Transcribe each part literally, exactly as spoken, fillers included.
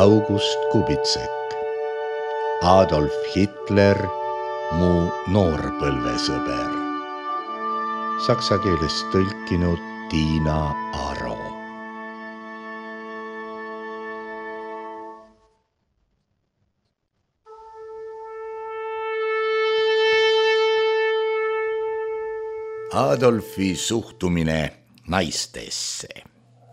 August Kubitsek, Adolf Hitler, mu noorpõlvesõber. Saksa keelest tõlkinud Tiina Aro. Adolfi suhtumine naistesse.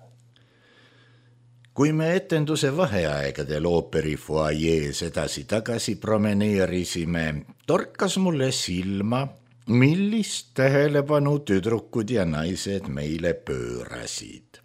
Kui me etenduse vaheaegadel ooperi fuajees edasi-tagasi promeneerisime, torkas mulle silma, millist tähelepanu tüdrukud ja naised meile pöörasid.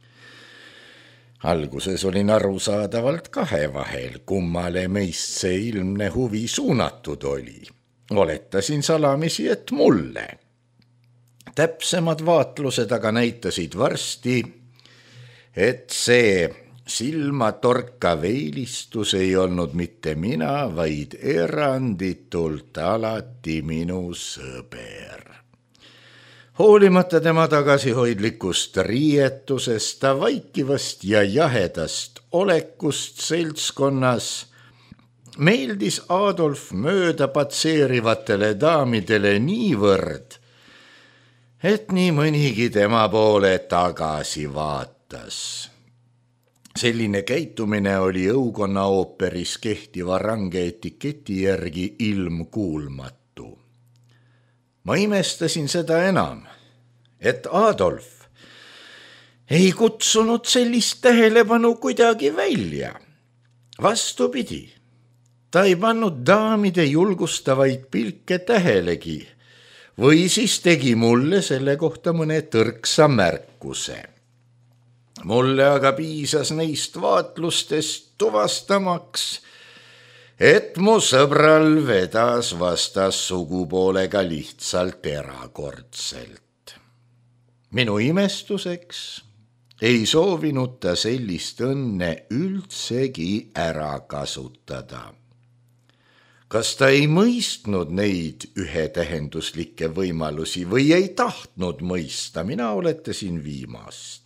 Alguses olin arusaadavalt kahe vahel, kummale meist see ilmne huvi suunatud oli. Oletasin salamisi, et mulle. Täpsemad vaatlused aga näitasid varsti, et see silmatorkav eelistus ei olnud mitte mina, vaid eranditult alati minu sõber. Hoolimata tema tagasihoidlikust riietusest, ta vaikivast ja jahedast olekust seltskonnas, meeldis Adolf mööda patseerivatele daamidele niivõrd, et nii mõnigi tema poole tagasi vaatas. Selline käitumine oli õukonna ooperis kehtiva range etiketi järgi ilmkuulmatu. Ma imestasin seda enam, et Adolf ei kutsunud sellist tähelepanu kuidagi välja. Vastupidi, ta ei pannud daamide julgustavaid pilke tähelegi või siis tegi mulle selle kohta mõne tõrksa märkuse. Mulle aga piisas neist vaatlustest tuvastamaks, et mu sõbral vedas vastas sugupoolega lihtsalt erakordselt. Minu imestuseks ei soovinud ta sellist õnne üldsegi ära kasutada. Kas ta ei mõistnud neid ühetähenduslikke võimalusi või ei tahtnud mõista, mina oletasin viimast.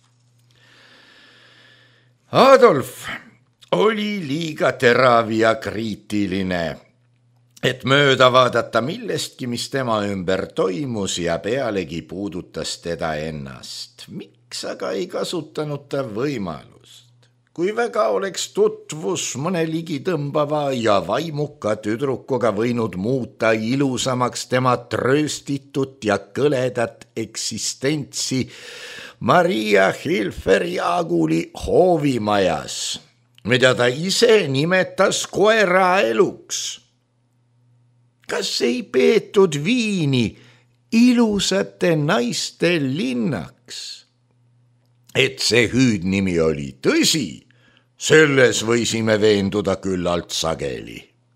Adolf oli liiga terav ja kriitiline, et mööda vaadata millestki, mis tema ümber toimus ja pealegi puudutas teda ennast. Miks aga ei kasutanud ta võimalust? Kui väga oleks tutvus mõne ligitõmbava ja vaimuka tüdrukuga võinud muuta ilusamaks tema trööstitut ja kõledat eksistentsi Maria Hilfer-Jaaguli hoovimajas, mida ta ise nimetas koera eluks. Kas ei peetud Viini ilusate naiste linnaks? Et see hüüdnimi oli tõsi, selles võisime veenduda küllalt sageli.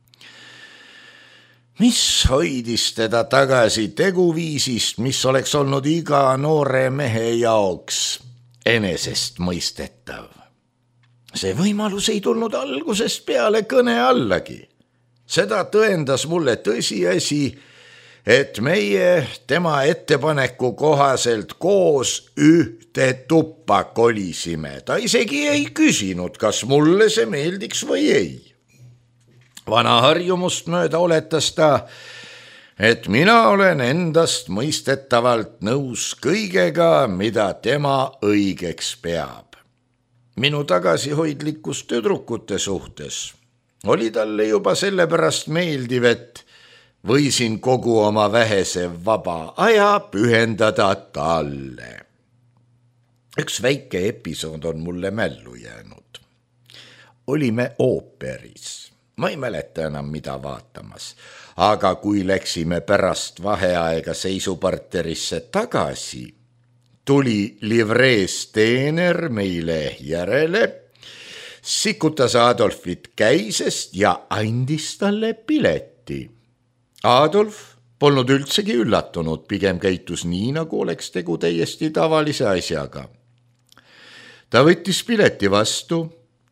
Mis hoidis teda tagasi teguviisist, mis oleks olnud iga noore mehe jaoks enesest mõistetav? See võimalus ei tulnud algusest peale kõne allagi. Seda tõendas mulle tõsiasi, et meie tema ettepaneku kohaselt koos ühte tuppa kolisime. Ta isegi ei küsinud, kas mulle see meeldiks või ei. Vana harjumust mööda oletas ta, et mina olen endast mõistetavalt nõus kõigega, mida tema õigeks peab. Minu tagasihoidlikkus tüdrukute suhtes oli talle juba sellepärast meeldiv, et võisin kogu oma vähese vaba aja pühendada talle. Üks väike episood on mulle mällu jäänud. Olime ooperis. Ma ei mäleta enam, mida vaatamas, aga kui läksime pärast vaheaega seisuparterisse tagasi, tuli livrees teener meile järele, sikutas Adolfit käisest ja andis talle pileti. Adolf polnud üldsegi üllatunud, pigem käitus nii, nagu oleks tegu täiesti tavalise asjaga. Ta võttis pileti vastu,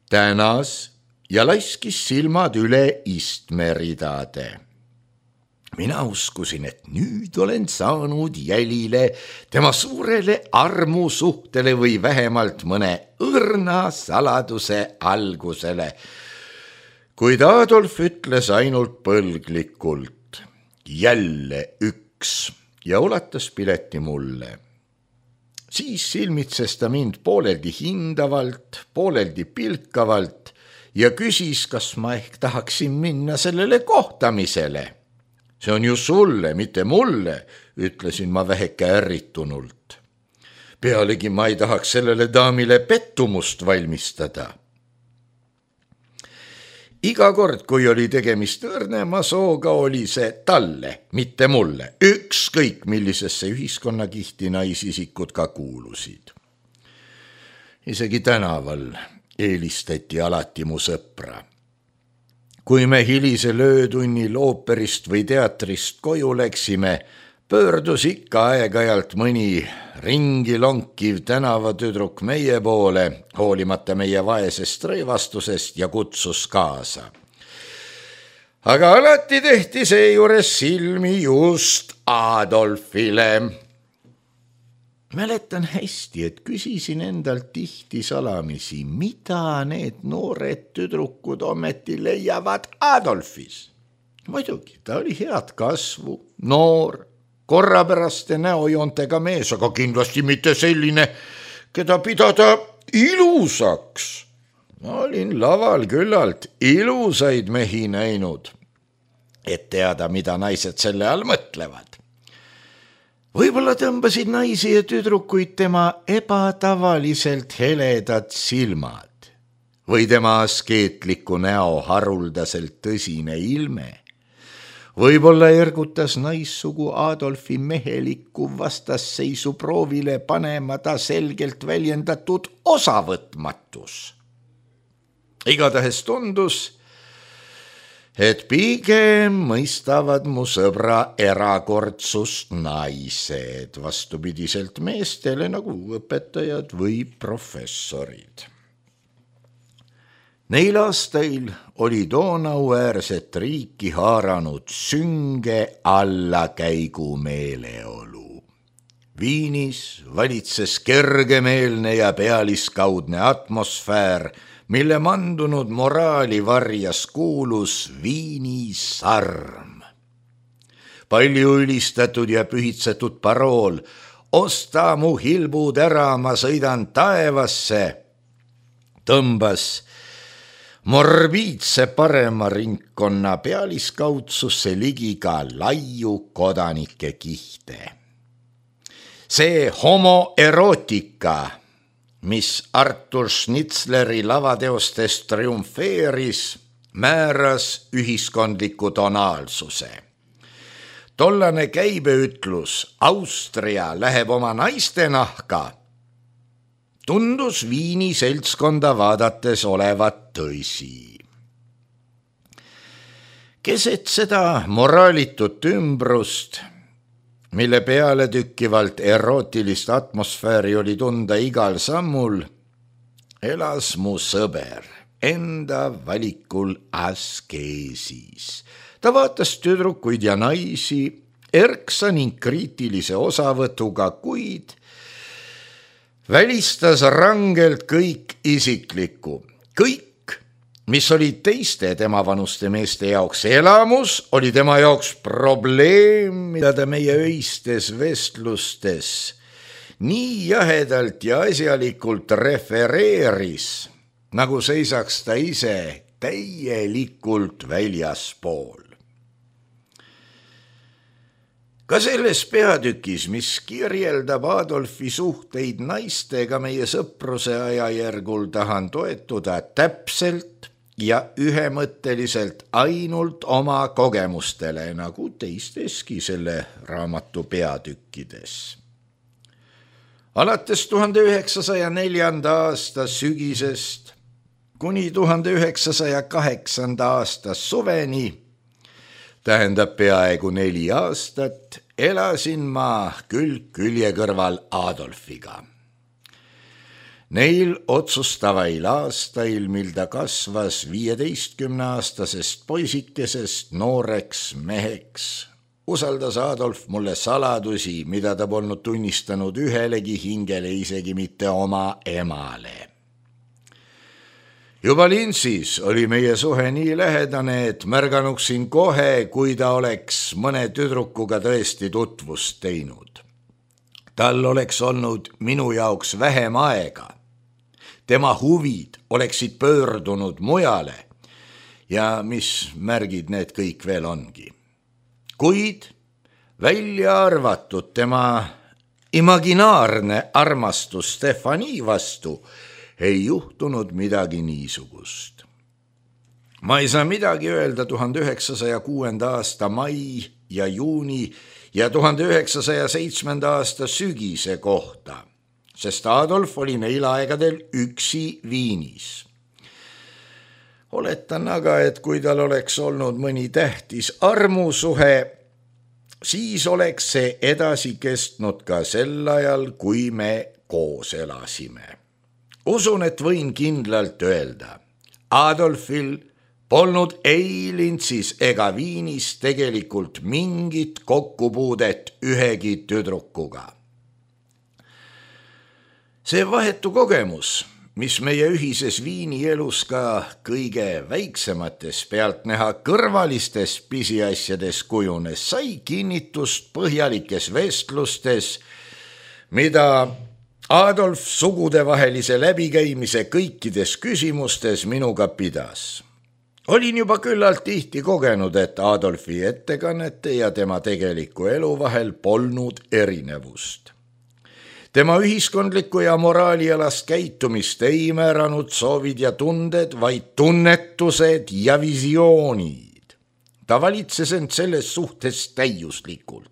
tänas ja laiskis silmad üle istmeridade. mina uskusin, et nüüd olen saanud jälile tema suurele armusuhtele või vähemalt mõne õrna saladuse algusele. Kuid Adolf ütles ainult põlglikult, jälle üks, ja ulatas pileti mulle. Siis silmitses ta mind pooleldi hindavalt, pooleldi pilkavalt ja küsis, kas ma ehk tahaksin minna sellele kohtamisele. See on ju sulle, mitte mulle, ütlesin ma väheke ärritunult. Pealegi ma ei tahaks sellele daamile pettumust valmistada. Iga kord, kui oli tegemist õrnema sooga, oli see talle, mitte mulle. Ükskõik, millisesse ühiskonnakihti naisisikud ka kuulusid. Isegi tänaval eelistati alati mu sõpra. Kui me hilise löötunnil ooperist või teatrist koju läksime, pöördus ikka aeg-ajalt mõni ringi lonkiv tänavatüdruk meie poole, hoolimata meie vaesest rõivastusest ja kutsus kaasa. Aga alati tehti seejuures silmi just Adolfile. Mäletan hästi, et küsisin endalt tihti salamisi, mida need noored tüdrukud ometi leiavad Adolfis. Muidugi, ta oli head kasvu, noor, korrapäraste näojoontega mees, aga kindlasti mitte selline, keda pidada ilusaks. Ma olin laval küllalt ilusaid mehi näinud, et teada, mida naised selle all mõtlevad. Võib-olla tõmbasid naisi ja tüdrukuid tema ebatavaliselt heledad silmad või tema askeetliku näo haruldaselt tõsine ilme. Võib-olla ergutas naissugu Adolfi mehelikku vastasseisu proovile panema ta selgelt väljendatud osavõtmatus. Igatahes tundus, et pigem mõistavad mu sõbra erakordsust naised, vastupidiselt meestele nagu õpetajad või professorid. Neil aastail oli Donauäärset riiki haaranud sünge allakäigu meeleolu. Viinis valitses kergemeelne ja pealiskaudne atmosfäär, mille mandunud moraali varjas kuulus Viini sarm. Palju ülistatud ja pühitsetud parool, osta mu hilbud ära, ma sõidan taevasse, tõmbas morbiidse parema ringkonna pealiskaudsusse ligi ka laiu kodanike kihte. See homoerootika, mis Artur Schnitzleri lavateostest triumfeeris, määras ühiskondliku tonaalsuse. Tollane käibeütlus Austria läheb oma naiste nahka tundus Viini seltskonda vaadates olevat tõsi. Keset seda moraalitut ümbrust, mille peale tükkivalt erootilist atmosfääri oli tunda igal sammul, elas mu sõber enda valikul askeesis. Ta vaatas tüdrukuid ja naisi erksa ning kriitilise osavõtuga, kuid välistas rangelt kõik isiklikku. Kõik, mis oli teiste tema vanuste meeste jaoks elamus, oli tema jaoks probleem, mida ta meie öistes vestlustes nii jahedalt ja asjalikult refereeris, nagu seisaks ta ise täielikult väljaspool. Ka selles peatükis, mis kirjeldab Adolfi suhteid naistega meie sõpruse ajajärgul, tahan toetuda täpselt ja ühemõtteliselt ainult oma kogemustele, nagu teisteski selle raamatu peatükkides. Alates tuhande üheksasaja neljanda aasta sügisest kuni tuhande üheksasaja kaheksanda aasta suveni, tähendab peaaegu neli aastat, elasin ma külg külje kõrval Adolfiga. Neil otsustavail aastail, mil ta kasvas viieteistkümneaastasest poisikesest nooreks meheks, usaldas Adolf mulle saladusi, mida ta polnud tunnistanud ühelegi hingele, isegi mitte oma emale. Juba Linzis oli meie suhe nii lähedane, et märganuksin kohe, kui ta oleks mõne tüdrukuga tõesti tutvust teinud. Tal oleks olnud minu jaoks vähem aega. Tema huvid oleksid pöördunud mujale ja mis märgid need kõik veel ongi. Kuid välja arvatud tema imaginaarne armastus Stefani vastu ei juhtunud midagi niisugust. Ma ei saa midagi öelda tuhande üheksasaja kuuenda aasta mai ja juuni ja tuhande üheksasaja seitsmenda aasta sügise kohta, sest Adolf oli neil aegadel üksi Viinis. Oletan aga, et kui tal oleks olnud mõni tähtis armusuhe, siis oleks see edasi kestnud ka sel ajal, kui me koos elasime. Usun, et võin kindlalt öelda, Adolfil polnud ei Linzis ega Viinis tegelikult mingit kokkupuudet ühegi tüdrukuga. See vahetu kogemus, mis meie ühises Viini elus ka kõige väiksemates pealtnäha kõrvalistes pisiasjades kujunes, sai kinnitust põhjalikes vestlustes, mida Adolf sugudevahelise läbikäimise kõikides küsimustes minuga pidas. Olin juba küllalt tihti kogenud, et Adolfi ettekannete ja tema tegeliku elu vahel polnud erinevust. Tema ühiskondlikku ja moraalialast käitumist ei määranud soovid ja tunded, vaid tunnetused ja visioonid. Ta valitses end selles suhtes täiuslikult.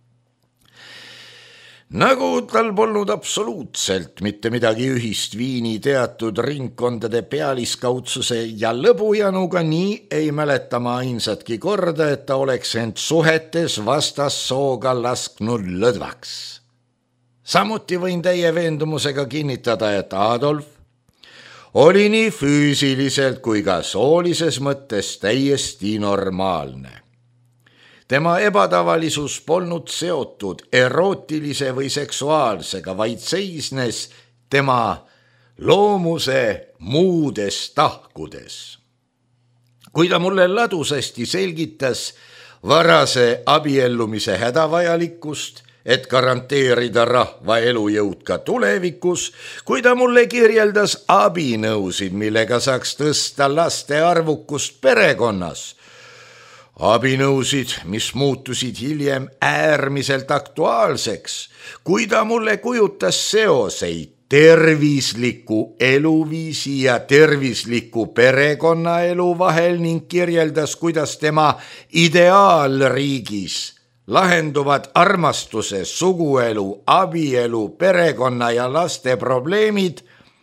Nagu tal polnud absoluutselt mitte midagi ühist Viini teatud ringkondade pealiskaudsuse ja lõbujanuga, nii ei mäleta ma ainsatki korda, et ta oleks end suhetes vastassooga lasknud lõdvaks. Samuti võin täie veendumusega kinnitada, et Adolf oli nii füüsiliselt kui ka soolises mõttes täiesti normaalne. Tema ebatavalisus polnud seotud erootilise või seksuaalsega, vaid seisnes tema loomuse muudes tahkudes. Kui ta mulle ladusasti selgitas varase abiellumise hädavajalikkust, et garanteerida rahva elujõud ka tulevikus, kui ta mulle kirjeldas abinõusid, millega saaks tõsta laste arvukust perekonnas, abinõusid, mis muutusid hiljem äärmiselt aktuaalseks, kui ta mulle kujutas seoseid tervisliku eluviisi ja tervisliku perekonnaelu vahel ning kirjeldas, kuidas tema ideaalriigis lahenduvad armastuse, suguelu, abielu, perekonna ja laste probleemid,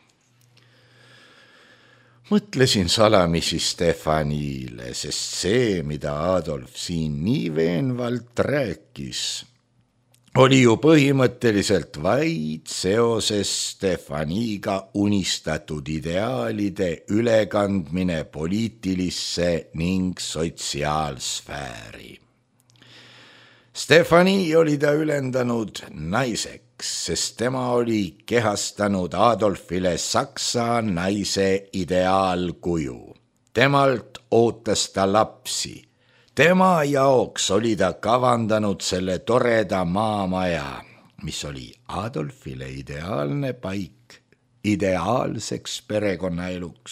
mõtlesin salamisi Stefanile, sest see, mida Adolf siin nii veenvalt rääkis, oli ju põhimõtteliselt vaid seoses Stefaniga unistatud ideaalide ülekandmine poliitilisse ning sotsiaalsfääri. Stefani oli ta ülendanud naiseks, sest tema oli kehastanud Adolfile saksa naise ideaalkuju. Temalt ootas ta lapsi. Tema jaoks oli ta kavandanud selle toreda maamaja, mis oli Adolfile ideaalne paik ideaalseks perekonnaeluks.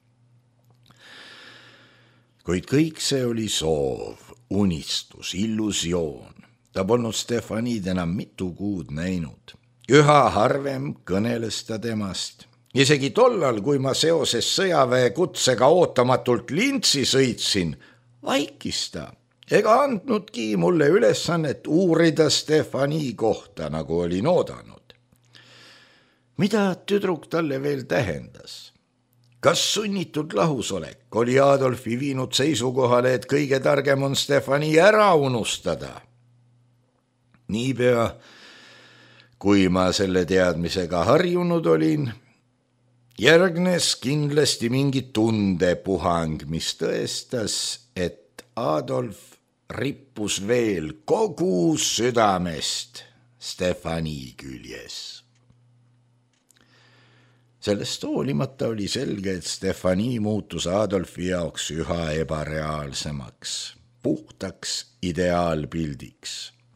Kuid kõik see oli soov, unistus, illusioon. Ta polnud Stefanid enam mitu kuud näinud. Üha harvem kõneles ta temast. Isegi tollal, kui ma seoses sõjaväe kutsega ootamatult Linzi sõitsin, vaikis ta ega andnudki mulle ülesannet uurida Stefani kohta, nagu olin oodanud. Mida tüdruk talle veel tähendas? Kas sunnitud lahusolek oli Adolfi viinud seisukohale, et kõige targem on Stefani ära unustada? Niipea, kui ma selle teadmisega harjunud olin, järgnes kindlasti mingi tundepuhang, mis tõestas, et Adolf rippus veel kogu südamest Stefani küljes. Sellest hoolimata oli selge, et Stefani muutus Adolfi jaoks üha ebareaalsemaks, puhtaks ideaalpildiks.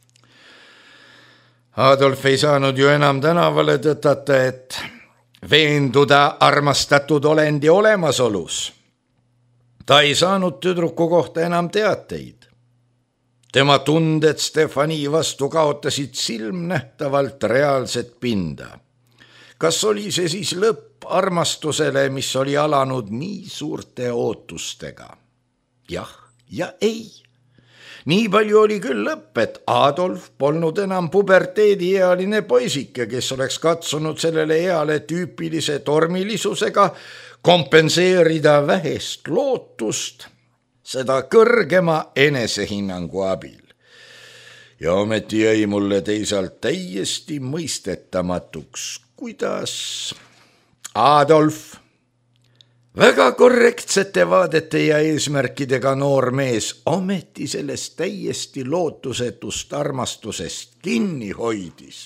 Adolf ei saanud ju enam tänavale tõtata, et veenduda armastatud olendi olemasolus. Ta ei saanud tüdruku kohta enam teateid. Tema tunded Stefani vastu kaotasid silmnähtavalt reaalset pinda. Kas oli see siis lõpp armastusele, mis oli alanud nii suurte ootustega? Jah ja ei. Nii palju oli küll lõpp, et Adolf polnud enam puberteediealine poisike, kes oleks katsunud sellele eale tüüpilise tormilisusega kompenseerida vähest lootust, seda kõrgema enesehinnangu abil. Ja ometi jäi mulle teisalt täiesti mõistetamatuks, kuidas Adolf, väga korrektsete vaadete ja eesmärkidega noor mees, ometi sellest täiesti lootusetust armastusest kinni hoidis.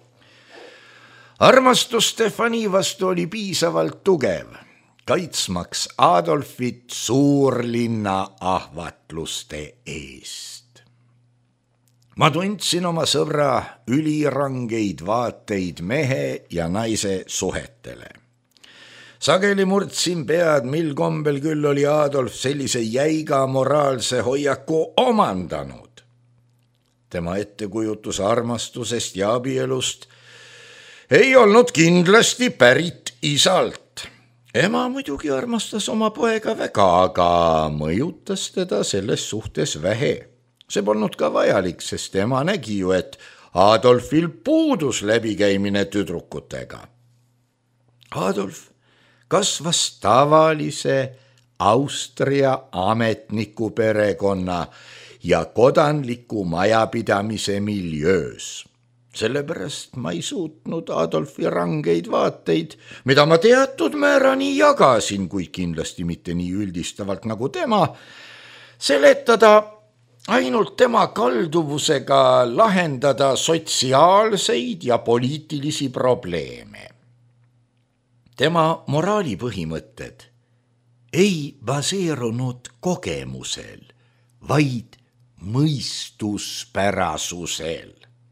Armastus Stefani vastu oli piisavalt tugev, kaitsmaks Adolfit suurlinna ahvatluste eest. Ma tundsin oma sõbra ülirangeid vaateid mehe ja naise suhetele. Sageli murdsin pead, mil kombel küll oli Adolf sellise jäiga moraalse hoiaku omandanud. Tema ettekujutus armastusest ja abielust ei olnud kindlasti pärit isalt. Ema muidugi armastas oma poega väga, aga mõjutas teda selles suhtes vähe. See polnud ka vajalik, sest tema nägi ju, et Adolfil puudus läbikäimine tüdrukutega. Adolf kasvas tavalise Austria ametniku perekonna ja kodanliku majapidamise miljöös. Sellepärast ma ei suutnud Adolfi rangeid vaateid, mida ma teatud määrani jagasin, kuid kindlasti mitte nii üldistavalt nagu tema, seletada ainult tema kalduvusega lahendada sotsiaalseid ja poliitilisi probleeme. Tema moraalipõhimõtted ei baseerunud kogemusel, vaid mõistuspärasusel.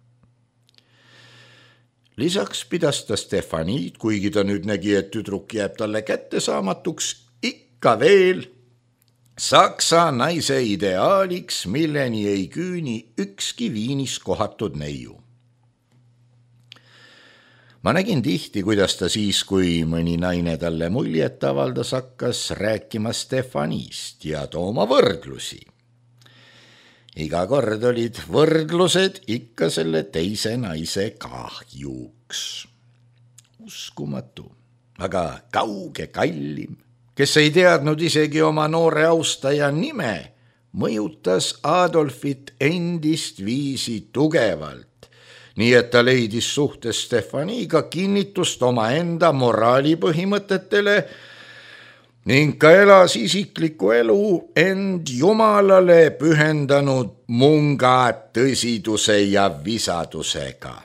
Lisaks pidas ta Stefaniid, kuigi ta nüüd nägi, et tüdruk jääb talle kättesaamatuks, ikka veel Saksa naise ideaaliks, milleni ei küüni ükski Viinis kohatud neiu. Ma nägin tihti, kuidas ta siis, kui mõni naine talle muljet avaldas, hakkas rääkima Stefanist ja tooma võrdlusi. Iga kord olid võrdlused ikka selle teise naise kahjuks. Uskumatu, aga kauge kallim, kes ei teadnud isegi oma noore austaja nime, mõjutas Adolfit endist viisi tugevalt, nii et ta leidis suhtes Stefaniga kinnitust oma enda moraalipõhimõtetele ning ka elas isikliku elu end Jumalale pühendanud munga tõsiduse ja visadusega.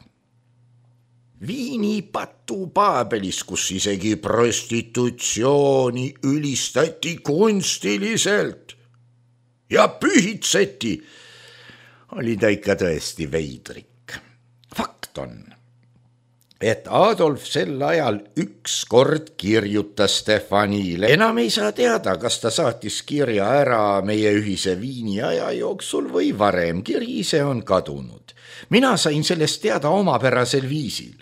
Viini patu Paabelis, kus isegi prostitutsiooni ülistati kunstiliselt ja pühitseti, oli ta ikka tõesti veidrik. Fakt on, et Adolf sel ajal üks kord kirjutas Stefanile. Enam ei saa teada, kas ta saatis kirja ära meie ühise Viini aja jooksul või varem. Kiri ise on kadunud. Mina sain sellest teada omapärasel viisil.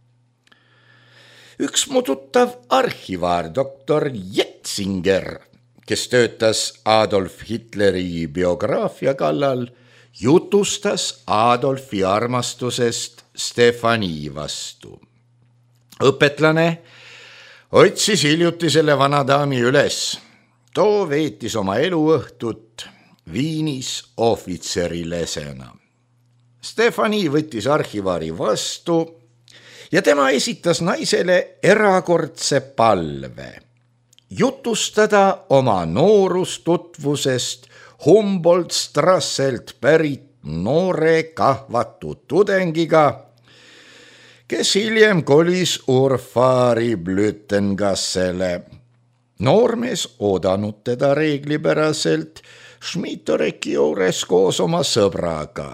Üks mu tuttav arhivaar, doktor Jetzinger, kes töötas Adolf Hitleri biograafia kallal, jutustas Adolfi armastusest Stefani vastu. Õpetlane otsis hiljuti selle vana daami üles. Too veetis oma eluõhtut Viinis ohvitserilesena. Stefani võttis arhivaari vastu ja tema esitas naisele erakordse palve jutustada oma noorustutvusest Humboldt-Strasselt pärit noore kahvatu tudengiga, kes hiljem kolis Urfaari Blütengassele. Noormees oodanud teda reeglipäraselt Schmittoreki juures koos oma sõbraga.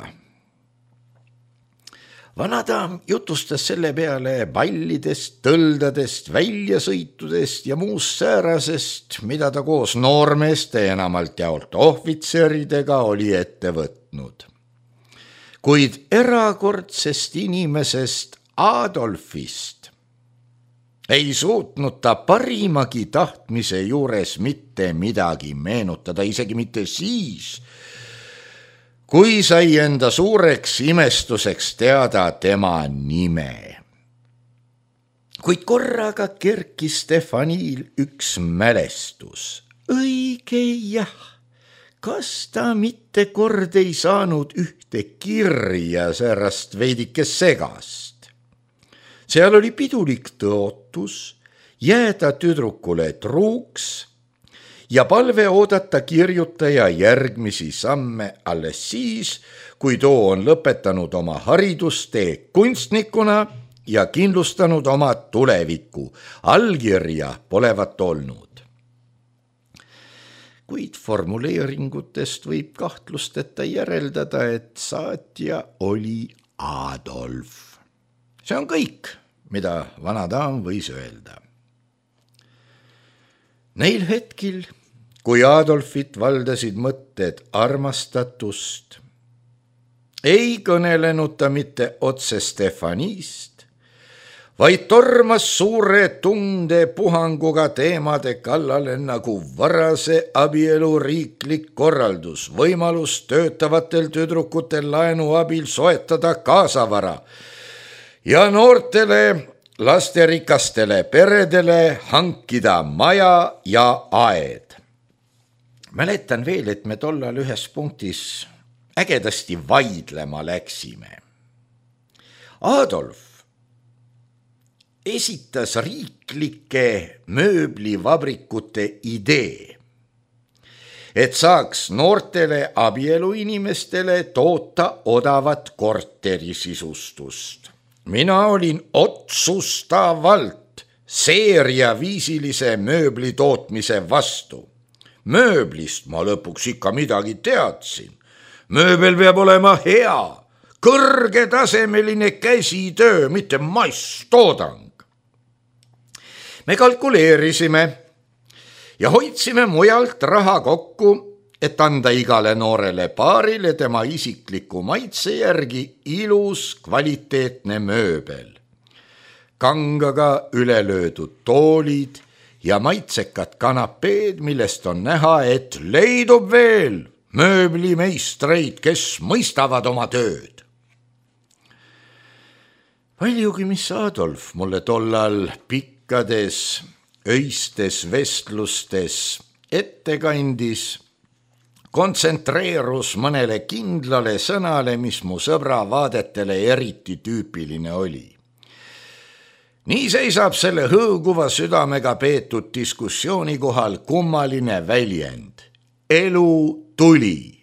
Vanadaam jutustas selle peale pallidest, tõldadest, väljasõitudest ja muust säärasest, mida ta koos noormeeste enamalt jaolt ohvitseridega oli ette võtnud. Kuid erakordsest inimesest Adolfist ei suutnud ta parimagi tahtmise juures mitte midagi meenutada, isegi mitte siis, kui sai enda suureks imestuseks teada tema nime. Kuid korraga kerkis Stefanil üks mälestus. Õige jah, kas ta mitte kord ei saanud ühte kirja särast veidike segast? Seal oli pidulik tõotus jääda tüdrukule truuks ja palve oodata kirjutaja järgmisi samme alles siis, kui too on lõpetanud oma haridustee kunstnikuna ja kindlustanud oma tuleviku. Allkirja polevat olnud. Kuid formuleeringutest võib kahtlusteta järeldada, et saatja oli Adolf. See on kõik, mida vanadaam võis öelda. Neil hetkil, kui Adolfit valdasid mõtted armastatust, ei kõnelenud ta mitte otse Stefanist, vaid tormas suure tundepuhanguga teemade kallale nagu varase abielu riiklik korraldus, võimalus töötavatel tüdrukutel laenu abil soetada kaasavara ja noortele lasterikastele peredele hankida maja ja aed. Mäletan veel, et me tollal ühes punktis ägedasti vaidlema läksime. Adolf esitas riiklike mööblivabrikute idee, et saaks noortele abieluinimestele toota odavat korterisisustust. Mina olin otsustavalt seeriaviisilise mööbli tootmise vastu. Mööblist ma lõpuks ikka midagi teadsin. Mööbel peab olema hea, kõrgetasemeline käsitöö, mitte masstoodang. Me kalkuleerisime ja hoidsime mujalt raha kokku, et anda igale noorele paarile tema isikliku maitse järgi ilus kvaliteetne mööbel. Kangaga ülelöödud toolid ja maitsekad kanapeed, millest on näha, et leidub veel mööblimeistreid, kes mõistavad oma tööd. Paljugi, mis Adolf mulle tollal pikkades öistes vestlustes ette kandis, kontsentreerus mõnele kindlale sõnale, mis mu sõbra vaadetele eriti tüüpiline oli. Nii seisab selle hõõguva südamega peetud diskussiooni kohal kummaline väljend. Elu tuli.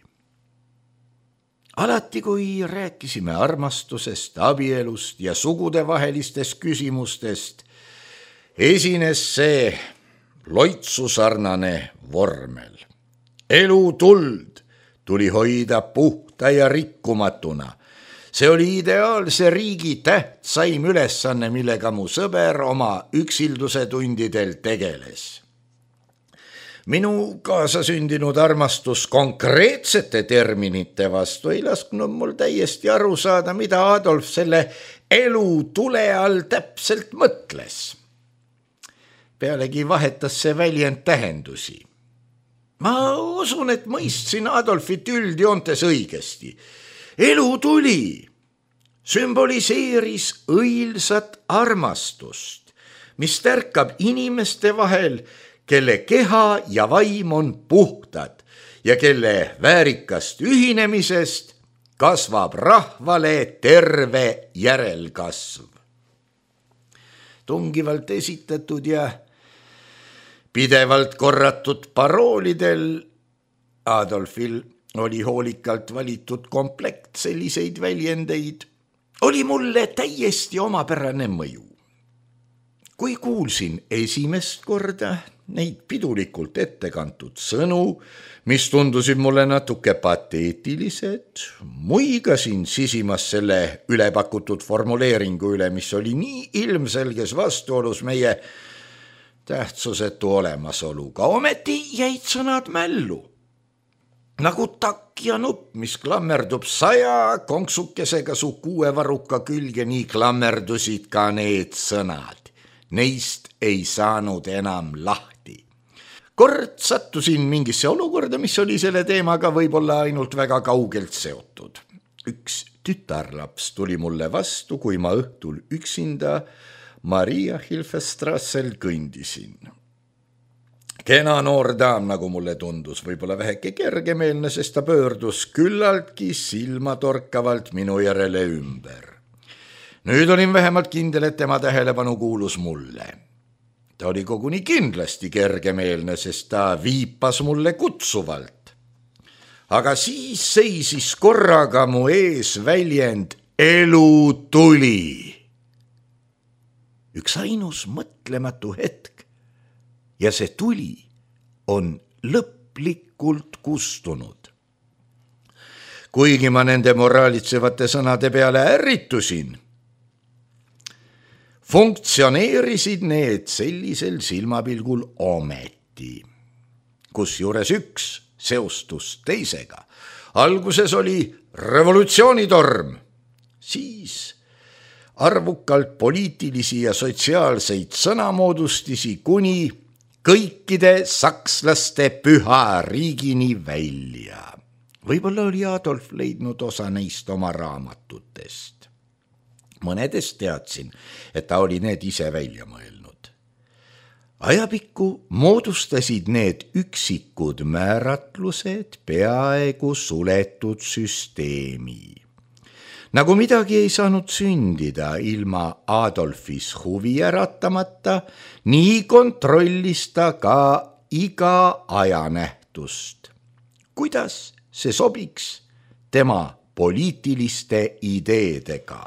Alati, kui rääkisime armastusest, abielust ja sugudevahelistest küsimustest, esines see loitsusarnane vormel. Elu tuld tuli hoida puhta ja rikkumatuna. See oli ideaalse riigi tähtsaim ülesanne, millega mu sõber oma üksilduse tundidel tegeles. Minu kaasasündinud armastus konkreetsete terminite vastu ei lasknud mul täiesti aru saada, mida Adolf selle elu tule all täpselt mõtles. Pealegi vahetas see väljend tähendusi. Ma usun, et mõistsin Adolfit üldjoontes õigesti. Elu tuli sümboliseeris õilsat armastust, mis tärkab inimeste vahel, kelle keha ja vaim on puhtad ja kelle väärikast ühinemisest kasvab rahvale terve järelkasv. Tungivalt esitatud ja pidevalt korratud paroolidel Adolfil oli hoolikalt valitud komplekt selliseid väljendeid, oli mulle täiesti omapärane mõju. Kui kuulsin esimest korda neid pidulikult ette kantud sõnu, mis tundusid mulle natuke pateetilised, muigasin sisimas selle ülepakutud formuleeringu üle, mis oli nii ilmselges vastuolus meie tähtsusetu olemasoluga. Ometi jäid sõnad mällu. Nagu takk ja nupp, mis klammerdub saja konksukesega su kuue varruka külge, nii klammerdusid ka need sõnad. Neist ei saanud enam lahti. Kord sattusin mingisse olukorda, mis oli selle teemaga võib-olla ainult väga kaugelt seotud. Üks tütarlaps tuli mulle vastu, kui ma õhtul üksinda Maria Hilfestrassel kõndisin. Kena noor daam, nagu mulle tundus, võib-olla väheke kergemeelne, sest ta pöördus küllaltki silmatorkavalt minu järele ümber. Nüüd olin vähemalt kindel, et tema tähelepanu kuulus mulle. Ta oli koguni kindlasti kergemeelne, sest ta viipas mulle kutsuvalt. Aga siis seisis korraga mu ees väljend elu tuli. Üks ainus mõtlematu hetk ja see tuli on lõplikult kustunud. Kuigi ma nende moraalitsevate sõnade peale ärritusin, funktsioneerisid need sellisel silmapilgul ometi, kusjuures üks seostus teisega. Alguses oli revolutsioonitorm, siis arvukalt poliitilisi ja sotsiaalseid sõnamoodustisi kuni kõikide sakslaste püha riigini välja. Võib-olla oli Adolf leidnud osa neist oma raamatutest. Mõnedest teadsin, et ta oli need ise välja mõelnud. Ajapikku moodustasid need üksikud määratlused peaaegu suletud süsteemi. Nagu midagi ei saanud sündida ilma Adolfis huvi äratamata, nii kontrollis ta ka iga ajanähtust. Kuidas see sobiks tema poliitiliste ideedega?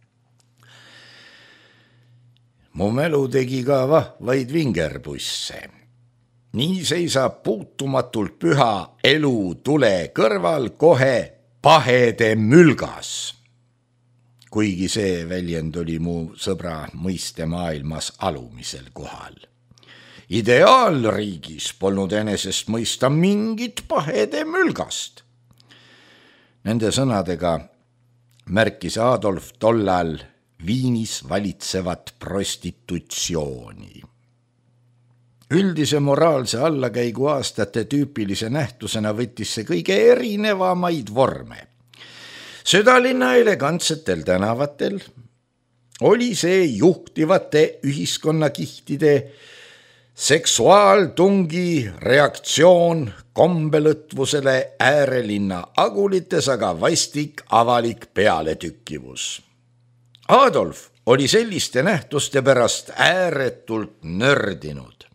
Mu mälu tegi ka vahvaid vingerbusse. Nii seisab puutumatult püha elu tule kõrval kohe pahede mülgas. Kuigi see väljend oli mu sõbra mõiste maailmas alumisel kohal. Ideaalriigis polnud enesest mõista mingit pahede mülgast. Nende sõnadega märkis Adolf tollal Viinis valitsevat prostitutsiooni. Üldise moraalse allakäigu aastate tüüpilise nähtusena võttis see kõige erinevamaid vorme. Südalinna elegantsetel tänavatel oli see juhtivate ühiskonnakihtide seksuaaltungi reaktsioon kombelõtvusele äärelinna agulites, aga vastik avalik pealetükkivus. Adolf oli selliste nähtuste pärast ääretult nördinud.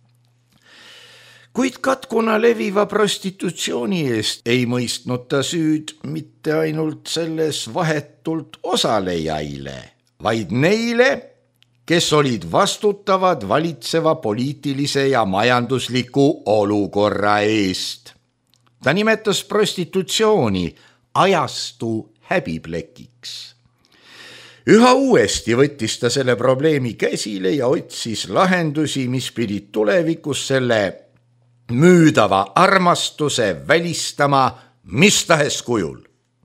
Kuid katkuna leviva prostitutsiooni eest ei mõistnud ta süüd mitte ainult selles vahetult osalejaile, vaid neile, kes olid vastutavad valitseva poliitilise ja majandusliku olukorra eest. Ta nimetas prostitutsiooni ajastu häbiplekiks. Üha uuesti võttis ta selle probleemi käsile ja otsis lahendusi, mis pidid tulevikus selle müüdava armastuse välistama mis tahes kujul.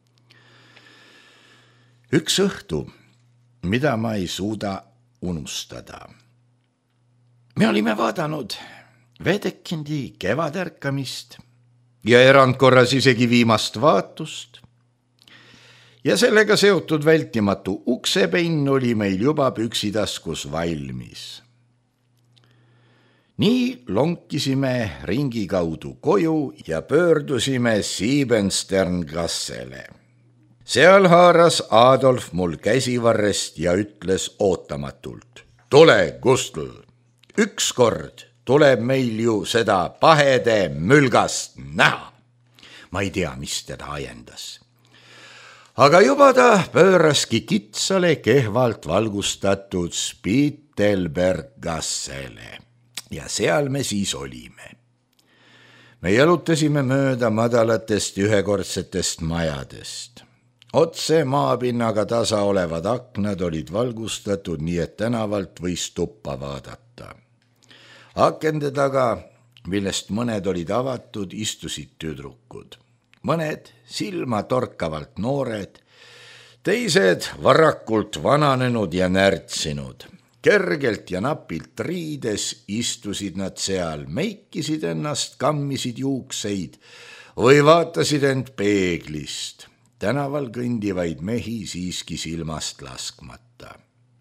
Üks õhtu, mida ma ei suuda unustada. Me olime vaadanud Vedekindi kevadärkamist ja erandkorras isegi viimast vaatust. Ja sellega seotud vältimatu uksepenn oli meil juba püksitaskus valmis. Nii lonkisime ringi kaudu koju ja pöördusime Siebensterngassele. Seal haaras Adolf mul käsivarrest ja ütles ootamatult: tule, Gustl, ükskord tuleb meil ju seda pahede mülgast näha. ma ei tea, mis teda ajendas. Aga juba ta pööraski kitsale kehvalt valgustatud Spittelbergassele ja seal me siis olime. Me jalutasime mööda madalatest ühekordsetest majadest. Otse maapinnaga tasa olevad aknad olid valgustatud, nii et tänavalt võis tuppa vaadata. Akende taga, millest mõned olid avatud, istusid tüdrukud. Mõned silma torkavalt noored, teised varakult vananenud ja närtsinud. Kergelt ja napilt riides istusid nad seal, meikisid ennast, kammisid juukseid või vaatasid end peeglist. Tänaval kõndivaid mehi siiski silmast laskmata.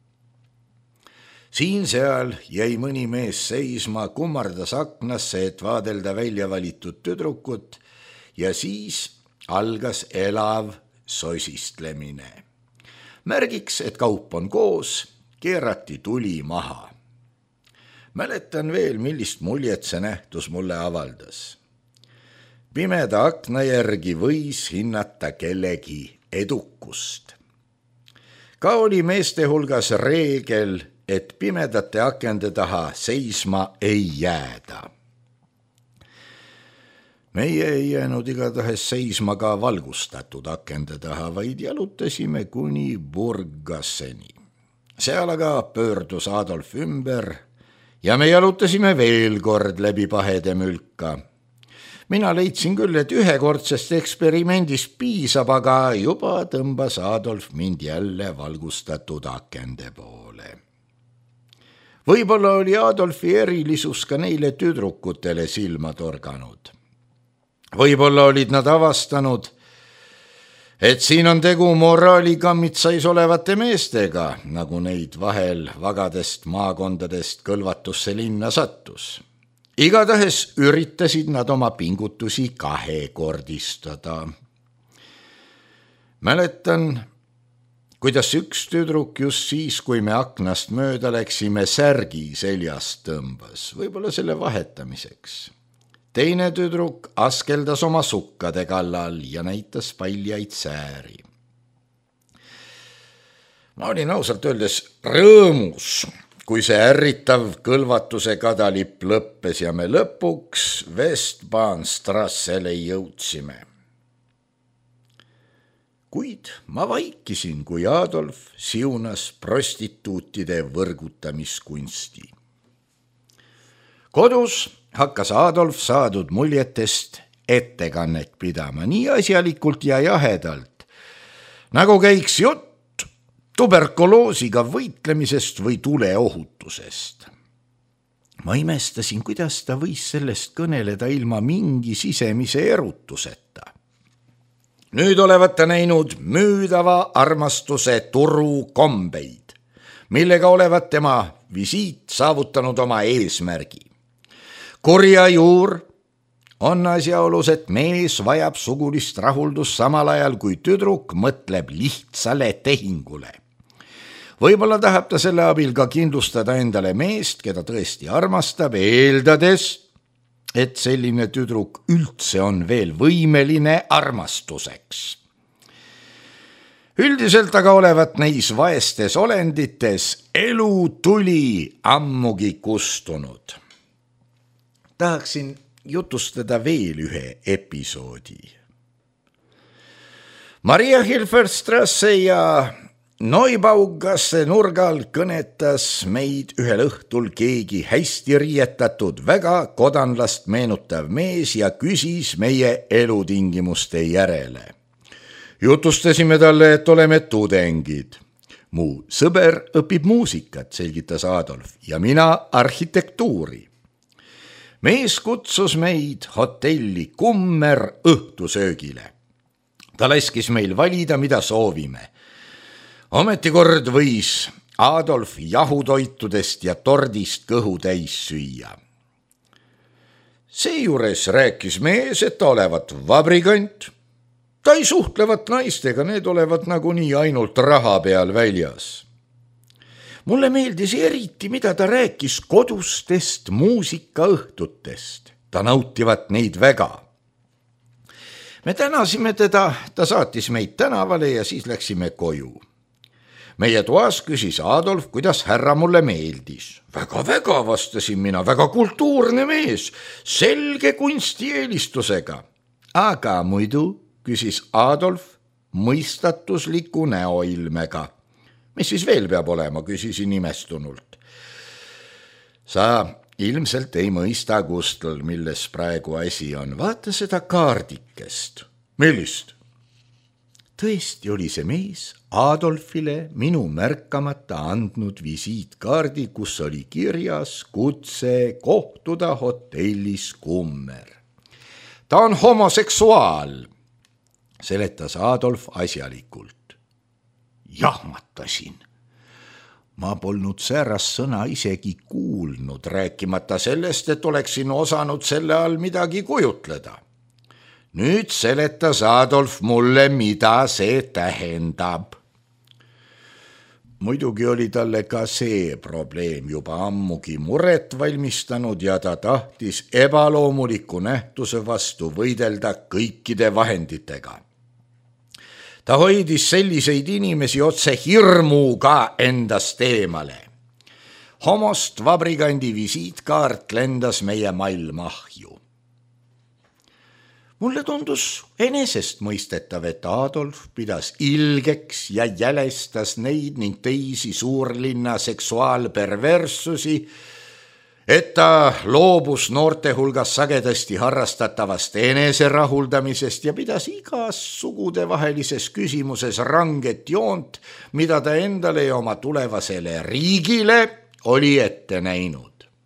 Siin-seal jäi mõni mees seisma, kummardas aknasse, et vaadelda välja valitud tüdrukut ja siis algas elav sosistlemine. Märgiks, et kaup on koos, keerati tuli maha. Mäletan veel, millist muljet see nähtus mulle avaldas. Pimeda akna järgi võis hinnata kellegi edukust. Ka oli meeste hulgas reegel, et pimedate akende taha seisma ei jääda. Meie ei jäänud igatahes seisma ka valgustatud akende taha, vaid jalutasime kuni Burgasseni. Seal aga pöördus Adolf ümber ja me jalutasime veel kord läbi pahede mülka. Mina leidsin küll, et ühekordsest eksperimendist piisab, aga juba tõmbas Adolf mind jälle valgustatud akende poole. Võib-olla oli Adolfi erilisus ka neile tüdrukutele silma torganud. Võib-olla olid nad avastanud, et siin on tegu moraalikamitsais olevate meestega, nagu neid vahel vagadest maakondadest kõlvatusse linna sattus. Igatahes üritasid nad oma pingutusi kahekordistada. Mäletan, kuidas üks tüdruk just siis, kui me aknast mööda läksime, särgi seljast tõmbas, võib-olla selle vahetamiseks. Teine tüdruk askeldas oma sukkade kallal ja näitas paljaid sääri. Ma olin ausalt öeldes rõõmus, kui see ärritav kõlvatuse kadalipp lõppes ja me lõpuks Westbahnstrassele jõudsime. Kuid ma vaikisin, kui Adolf siunas prostituutide võrgutamiskunsti. Kodus hakkas Adolf saadud muljetest ettekannet pidama nii asjalikult ja jahedalt, nagu käiks jutt tuberkuloosiga võitlemisest või tuleohutusest. Ma imestasin, kuidas ta võis sellest kõneleda ilma mingi sisemise erutuseta. Nüüd olevat ta näinud müüdava armastuse turu kombeid, millega olevat tema visiit saavutanud oma eesmärgi. Kurja juur on asjaolus, et mees vajab sugulist rahuldust samal ajal, kui tüdruk mõtleb lihtsale tehingule. Võib-olla tahab ta selle abil ka kindlustada endale meest, keda tõesti armastab, eeldades, et selline tüdruk üldse on veel võimeline armastuseks. Üldiselt aga olevat neis vaestes olendites elu tuli ammugi kustunud. Tahaksin jutustada veel ühe episoodi. Maria Hilferstrasse ja Neubaugasse nurgal kõnetas meid ühel õhtul keegi hästi riietatud, väga kodanlast meenutav mees ja küsis meie elutingimuste järele. Jutustasime talle, et oleme tudengid. Mu sõber õpib muusikat, selgitas Adolf, ja mina arhitektuuri. Mees kutsus meid hotelli Kummer õhtusöögile. Ta laskis meil valida, mida soovime. Ometikord võis Adolf jahutoitudest ja tordist kõhu täis süüa. Seejuures rääkis mees, et ta olevat vabrikant. Ta ei suhtlevat naistega, need olevat nagunii ainult raha peal väljas. Mulle meeldis eriti, mida ta rääkis kodustest muusikaõhtutest. Ta nautivat neid väga. me tänasime teda, ta saatis meid tänavale ja siis läksime koju. Meie toas küsis Adolf, kuidas härra mulle meeldis. Väga-väga, vastasin mina, väga kultuurne mees, selge kunstieelistusega. Aga muidu, küsis Adolf mõistatusliku näoilmega. Mis siis veel peab olema, küsisin imestunult. Sa ilmselt ei mõista, Gustl, milles praegu asi on. Vaata seda kaardikest. Millist? Tõesti oli see mees Adolfile minu märkamata andnud visiitkaardi, kus oli kirjas kutse kohtuda hotellis Kummer. Ta on homoseksuaal, seletas Adolf asjalikult. Jahmatasin. Ma polnud säärast sõna isegi kuulnud, rääkimata sellest, et oleksin osanud selle all midagi kujutleda. Nüüd seletas Adolf mulle, mida see tähendab. Muidugi oli talle ka see probleem juba ammugi muret valmistanud ja ta tahtis ebaloomuliku nähtuse vastu võidelda kõikide vahenditega. Ta hoidis selliseid inimesi otse hirmuga endast eemale. Homost vabrikandi visiitkaart lendas meie maailmahju. Mulle tundus enesestmõistetav, et Adolf pidas ilgeks ja jälestas neid ning teisi suurlinna seksuaalperverssusi, et ta loobus noorte hulgas sagedasti harrastatavast eneserahuldamisest ja pidas igas sugudevahelises küsimuses ranget joont, mida ta endale ja oma tulevasele riigile oli ette näinud.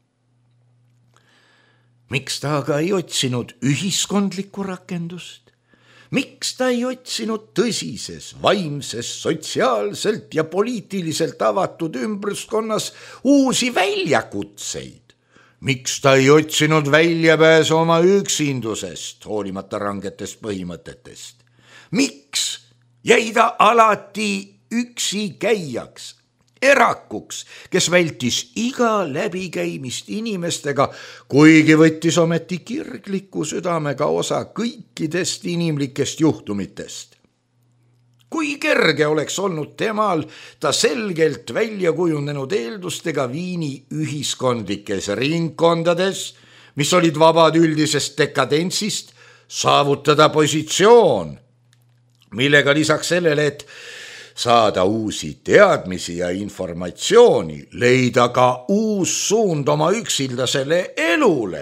Miks ta aga ei otsinud ühiskondlikku rakendust? Miks ta ei otsinud tõsises, vaimses, sotsiaalselt ja poliitiliselt avatud ümbruskonnas uusi väljakutseid? Miks ta ei otsinud väljapääsu oma üksindusest, hoolimata rangetest põhimõtetest? Miks jäi ta alati üksi käijaks? Erakuks, kes vältis iga läbikäimist inimestega, kuigi võttis ometi kirgliku südamega osa kõikidest inimlikest juhtumitest. Kui kerge oleks olnud temal ta selgelt välja kujunenud eeldustega Viini ühiskondlikes ringkondades, mis olid vabad üldisest dekadentsist, saavutada positsioon, millega lisaks sellele, et saada uusi teadmisi ja informatsiooni, leida ka uus suund oma üksildasele elule.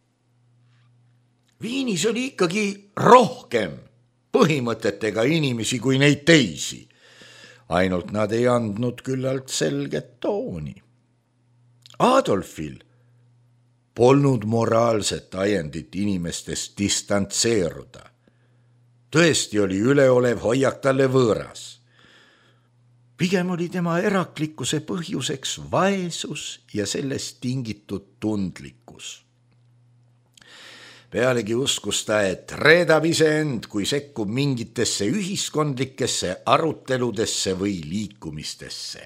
Viinis oli ikkagi rohkem põhimõtetega inimesi kui neid teisi, ainult nad ei andnud küllalt selget tooni. Adolfil polnud moraalset ajendit inimestest distantseeruda. Tõesti oli üleolev hoiak talle võõras. Pigem oli tema eraklikkuse põhjuseks vaesus ja sellest tingitud tundlikkus. Pealegi uskus ta, et reedab iseend, kui sekkub mingitesse ühiskondlikesse aruteludesse või liikumistesse.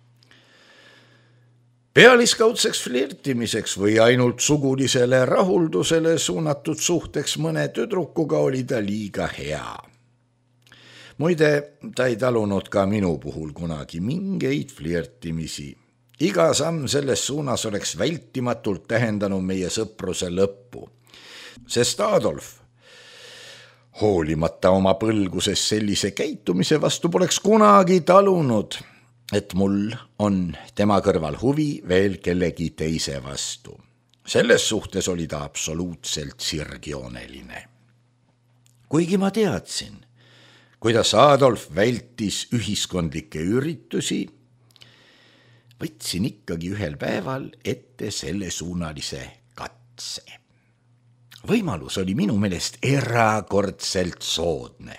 Pealiskaudseks flirtimiseks või ainult sugulisele rahuldusele suunatud suhteks mõne tüdrukuga oli ta liiga hea. Muide, ta ei talunud ka minu puhul kunagi mingeid flirtimisi. Iga samm selles suunas oleks vältimatult tähendanud meie sõpruse lõppu. Sest Adolf, hoolimata oma põlguses sellise käitumise vastu, poleks kunagi talunud, et mul on tema kõrval huvi veel kellegi teise vastu. Selles suhtes oli ta absoluutselt sirgjooneline. Kuigi ma teadsin, kuidas Adolf vältis ühiskondlikke üritusi, võtsin ikkagi ühel päeval ette selle suunalise katse. Võimalus oli minu meelest erakordselt soodne.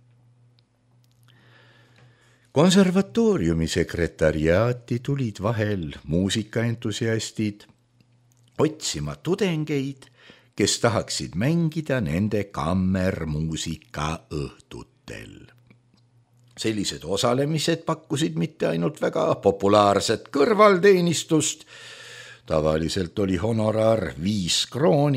Konservatooriumi sekretariaati tulid vahel muusikaentusiastid otsima tudengeid, kes tahaksid mängida nende kammermuusika õhtut. Sellised osalemised pakkusid mitte ainult väga populaarset kõrvalteenistust, tavaliselt oli honoraar viis krooni,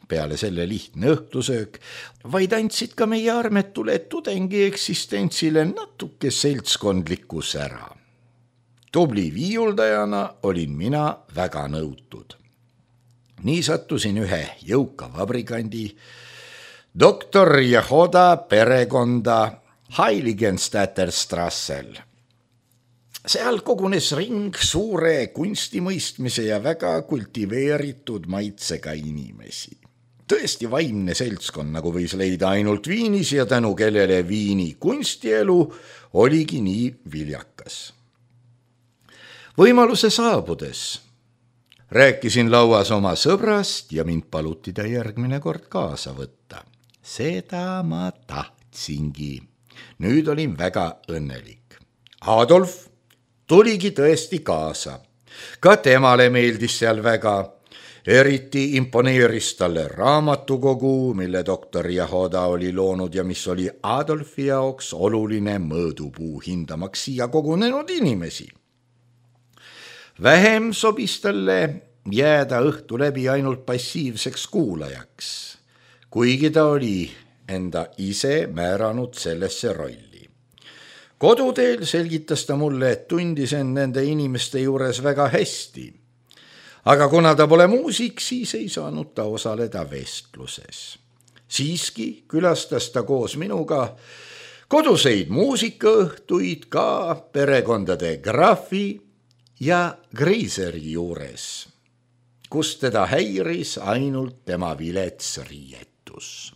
peale selle lihtne õhtusöök, vaid andsid ka meie armetule tudengi eksistentsile natuke seltskondliku sära. Tubli viiuldajana olin mina väga nõutud. Nii sattusin ühe jõuka vabrikandi, doktor Jehoda perekonda Heiligenstädterstrassel. Seal kogunes ring suure kunstimõistmise ja väga kultiveeritud maitsega inimesi. Tõesti vaimne seltskond, nagu võis leida ainult Viinis ja tänu kellele Viini kunstielu oligi nii viljakas. Võimaluse saabudes rääkisin lauas oma sõbrast ja mind paluti ta järgmine kord kaasa võtta. Seda ma tahtsingi. Nüüd olin väga õnnelik. Adolf tuligi tõesti kaasa. Ka temale meeldis seal väga. Eriti imponeeris talle raamatukogu, mille doktor Jehoda oli loonud ja mis oli Adolfi jaoks oluline mõõdupuu hindamaks siia kogunenud inimesi. Vähem sobis talle jääda õhtu läbi ainult passiivseks kuulajaks, kuigi ta oli enda ise määranud sellesse rolli. Koduteel selgitas ta mulle, et tundis end nende inimeste juures väga hästi. Aga kuna ta pole muusik, siis ei saanud ta osaleda vestluses. Siiski külastas ta koos minuga koduseid muusikaõhtuid ka perekondade Graffi ja Greiseri juures, kus teda häiris ainult tema vilets riietus.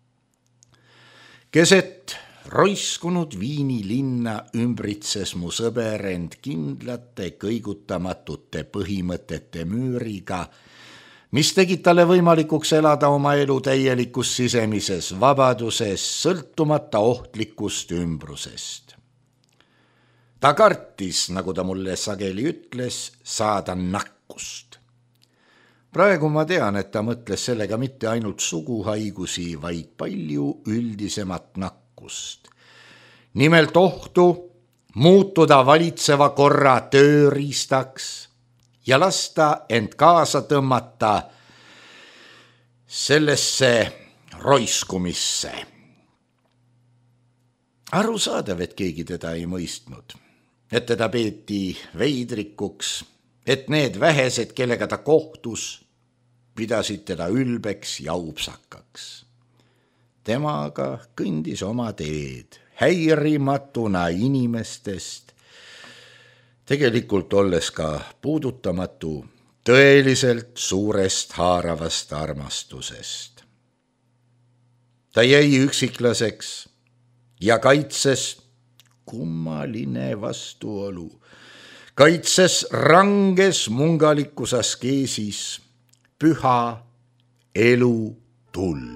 Keset roiskunud Viini linna ümbritses mu sõber end kindlate kõigutamatute põhimõtete müüriga, mis tegid talle võimalikuks elada oma elu täielikus sisemises vabaduses, sõltumata ohtlikust ümbrusest. Ta kartis, nagu ta mulle sageli ütles, saada nakkust. Praegu ma tean, et ta mõtles sellega mitte ainult suguhaigusi, vaid palju üldisemat nakkust. Nimelt ohtu muutuda valitseva korra tööriistaks ja lasta end kaasa tõmmata sellesse roiskumisse. Arusaadav, et keegi teda ei mõistnud, et teda peeti veidrikuks, et need vähesed, kellega ta kohtus, pidasid teda ülbeks ja upsakaks. Tema aga kõndis oma teed, häirimatuna inimestest, tegelikult olles ka puudutamatu tõeliselt suurest haaravast armastusest. Ta jäi üksiklaseks ja kaitses, kummaline vastuolu, kaitses ranges mungalikus askeesis püha elu tuld.